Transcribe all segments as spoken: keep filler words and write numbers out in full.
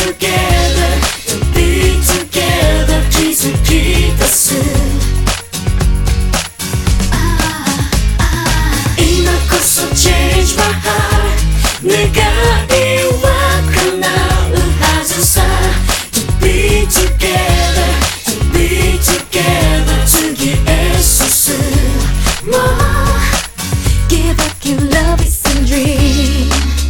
together, to be together 気づき出す今こそ change my heart 願いは叶うはずさ To be together, to be together 次へ進む Give up your love is a dream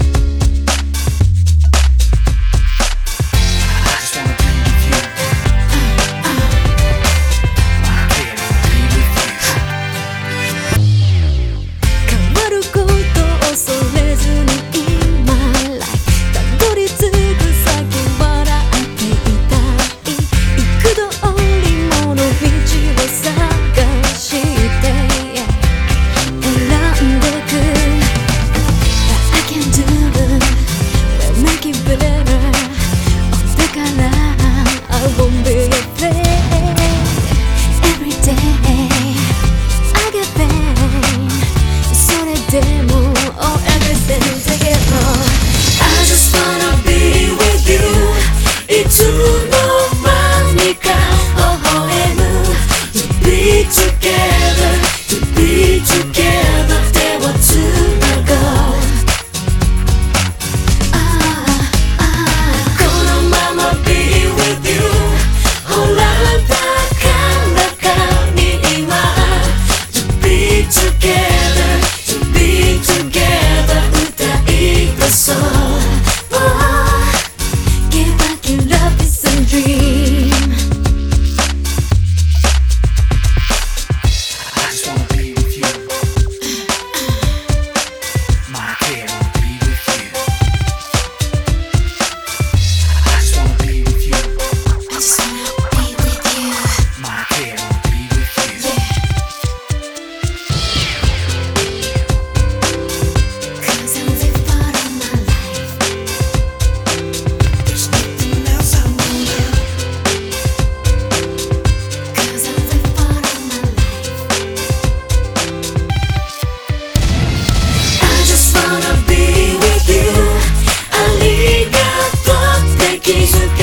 Together, to be together 手をつなごうこのまま be with you ほら高らかに今 To be together, to be together 歌い出そう Give back your love is a dream Wanna be with you ありがとうって気づけ